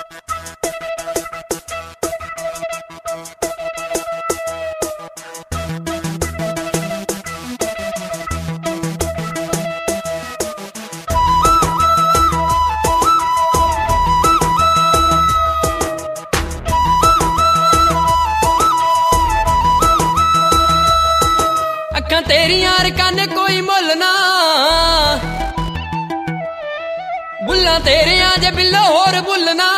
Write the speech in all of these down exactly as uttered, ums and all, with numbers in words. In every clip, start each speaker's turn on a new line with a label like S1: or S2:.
S1: अखां तेरियां रकाने कोई मुल ना, बुल्ला तेरियां जे बिल्लो होर बुलना।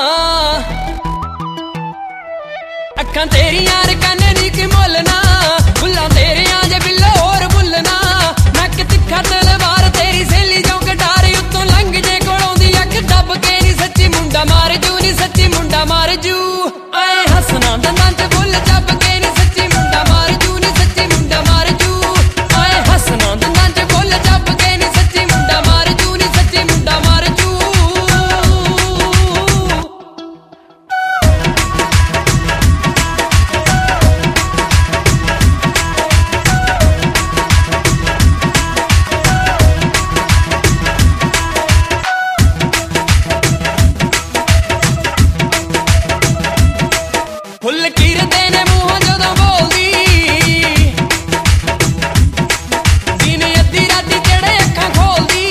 S1: अखां तेरियां रकाने नी कोई मुल ना, बुल्ला तेरियां जे बिल्लो होर बुलना। नक तिखा तलवार तेरी सहेली जो कटारी उत्तों लंघ जे कोलों दी अख दब के नी सच्ची मुंडा मार जू, नी सच्ची मुंडा मार जू। आए हसना दंदां च बुल जब के नी सच्ची मुंडा मार जू, नी सच्ची मुंडा मार जू। आए हसना दंदां च बुल जब के नी सच्ची मुंडा मार जू, नी सच्ची मुंडा मार जू। फुल कीरदे ने मूंहों जदों बोलदी, दिन अद्धी राती चढ़े अखां खोलदी।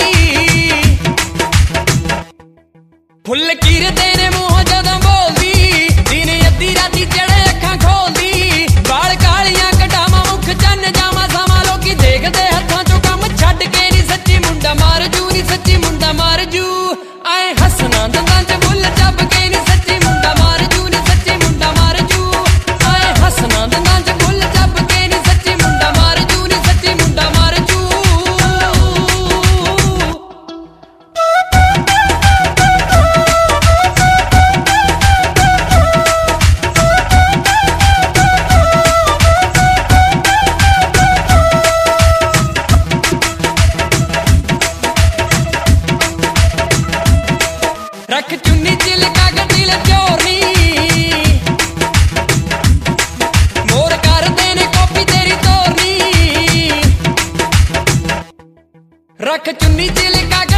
S1: फुल कीरदे ने मूंहों जदों बोलदी, दिन अद्धी राती चढ़े अखां खोलदी। बाल कालियां कटावां मुख चन्न जावां सावां लोकी देखदे हत्थां चों कम छड्ड के नी सच्ची मुंडा मार जू, नी सच्ची मुंडा मार जू। आए हसना दंदां च बुल जब के नी सच्ची मुंडा मार जू, नी सच्ची मुंडा मार जू। आए हसना दंदां च बुल जब के नी सच्ची मुंडा मार जू, नी सच्ची मुंडा मार जू। रख चुन्नी चिलका के दिल चोरनी, मोर कर देने कॉपी तेरी तोरनी। रख चुन्नी चिलका के